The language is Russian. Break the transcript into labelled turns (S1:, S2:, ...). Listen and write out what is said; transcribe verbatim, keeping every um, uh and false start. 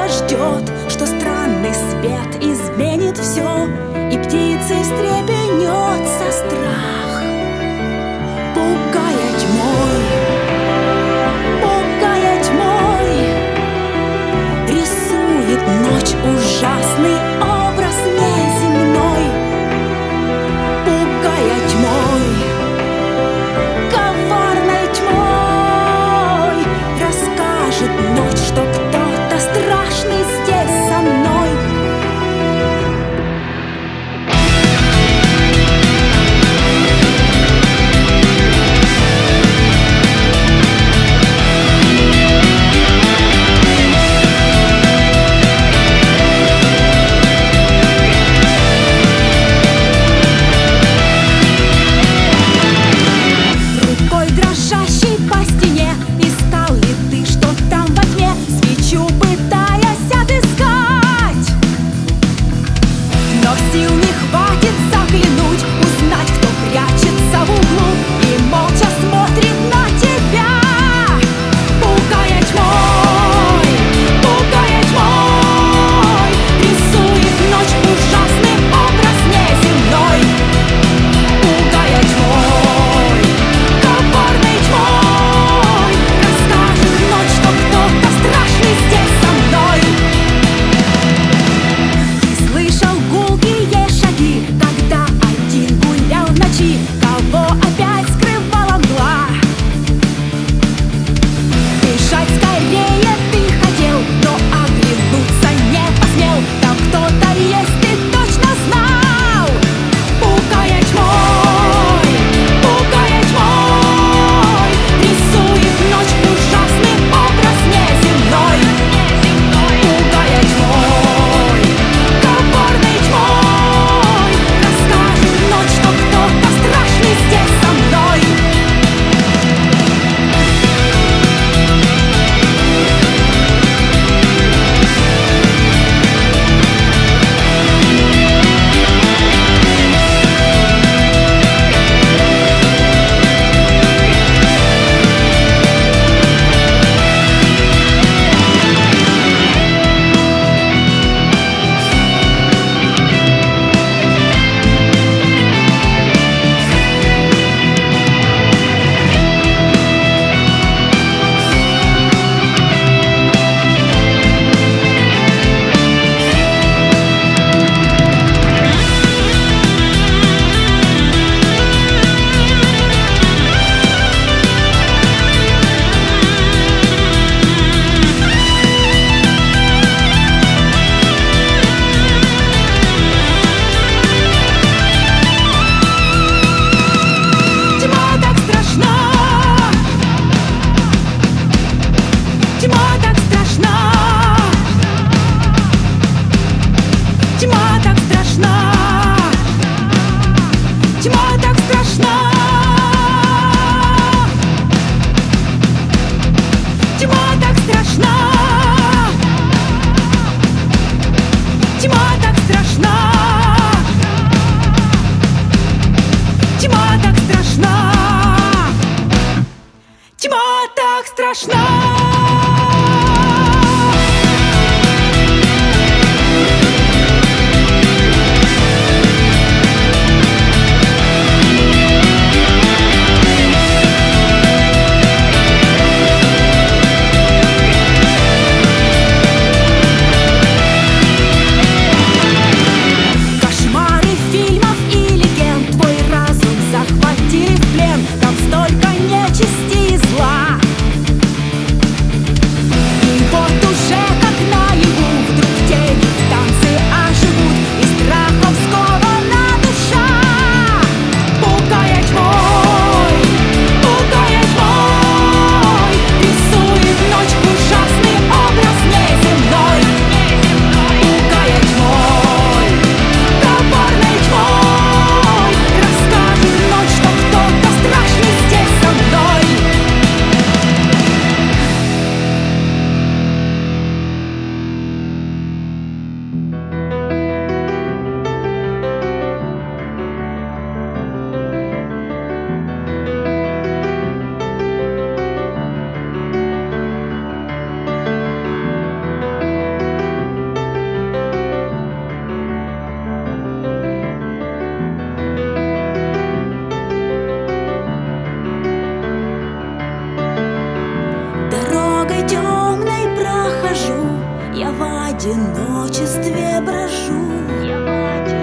S1: сердце ждет, что странный свет изменит все, и птицей встрепенется страх, пугая тьмой, пугая тьмой, рисует ночь ужасный образ неземной, пугая тьмой, коварной тьмой, расскажет ночь, что кто-то страшный здесь со мной. Рукой дрожащей по стене искал ли ты, что там во тьме, свечу пытаясь отыскать, но сил не хватит заглянуть, узнать, кто прячется в углу и молча смотрит на тебя, пугая тьмой, пугая тьмой, рисует ночь ужасный образ неземной, пугая тьмой, коварной тьмой, расскажет ночь, что кто-то страшный здесь со мной. Ты слышал гулкие шаги, когда один гулял в ночи, кого опять скрывала мгла. Бежать скорее ты хотел, но оглянуться не посмел, там кто-то есть, ты точно знал, пугая тьмой, пугая тьмой, рисует ночь ужасный образ неземной, пугая тьмой, коварной тьмой, расскажет ночь, что кто-то страшный здесь со мной. Тьма так страшна, тьма так страшна, тьма так страшна, тьма так страшна, тьма так страшна, тьма так страшна, тьма так страшна, тьма так страшна. Кошмары фильмов и легенд твой разум захватили в плен, там столько нечисти и зла. Я в одиночестве брожу. Я в одиночестве